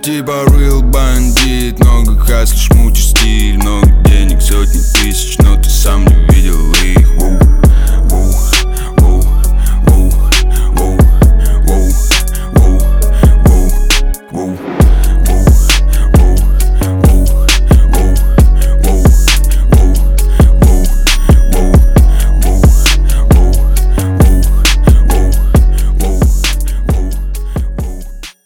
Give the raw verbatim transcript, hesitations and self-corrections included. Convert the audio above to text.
типа real бандит. Много хаслишь, мутишь стиль, много денег, сотни